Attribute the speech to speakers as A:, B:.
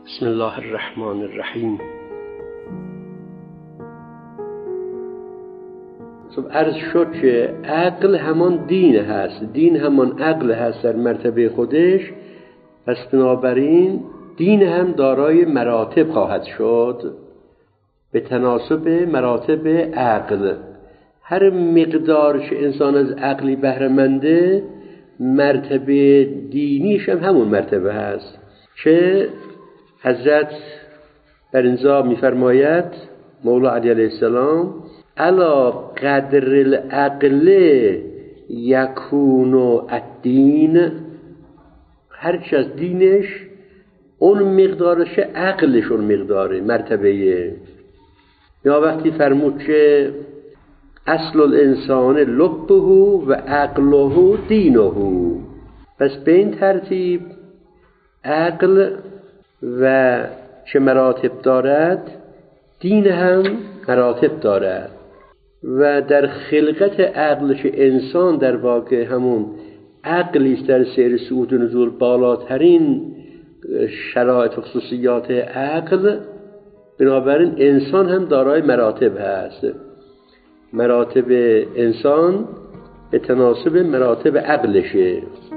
A: بسم الله الرحمن الرحیم. عرض شد که عقل همان دین هست، دین همان عقل هست در مرتبه خودش. پس بنابراین دین هم دارای مراتب خواهد شد به تناسب مراتب عقل. هر مقدار که انسان از عقلی بهره منده، مرتبه دینیش هم همون مرتبه هست که حضرت در اینجا می‌فرماید مولا علی علیه السلام علا قدر العقل یکون الدین، هرچی از دینش اون مقدارش عقلش اون مقداره مرتبه. یا وقتی فرمود که اصل الانسان لبه و عقله دینه، پس به این ترتیب عقل و چه مراتب دارد، دین هم مراتب دارد. و در خلقت عقلش انسان در واقع همون عقلیست در سیر صعود و نزول، بالاترین شرایط و خصوصیات عقل. بنابراین انسان هم دارای مراتب هست، مراتب انسان به تناسب مراتب عقلشه.